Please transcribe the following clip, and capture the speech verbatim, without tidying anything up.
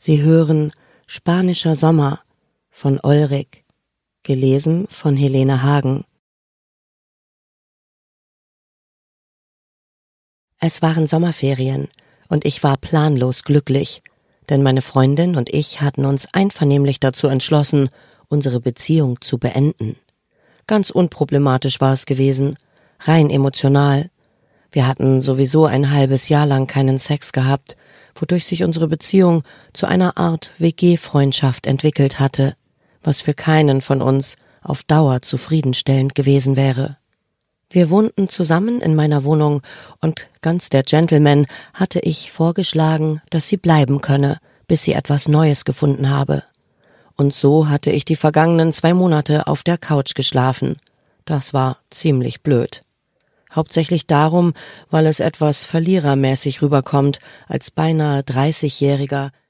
Sie hören Spanischer Sommer von Ulrich, gelesen von Helene Hagen. Es waren Sommerferien und ich war planlos glücklich, denn meine Freundin und ich hatten uns einvernehmlich dazu entschlossen, unsere Beziehung zu beenden. Ganz unproblematisch war es gewesen, rein emotional. Wir hatten sowieso ein halbes Jahr lang keinen Sex gehabt, wodurch sich unsere Beziehung zu einer Art W G-Freundschaft entwickelt hatte, was für keinen von uns auf Dauer zufriedenstellend gewesen wäre. Wir wohnten zusammen in meiner Wohnung und ganz der Gentleman hatte ich vorgeschlagen, dass sie bleiben könne, bis sie etwas Neues gefunden habe. Und so hatte ich die vergangenen zwei Monate auf der Couch geschlafen. Das war ziemlich blöd. Hauptsächlich darum, weil es etwas verlierermäßig rüberkommt, als beinahe dreißigjähriger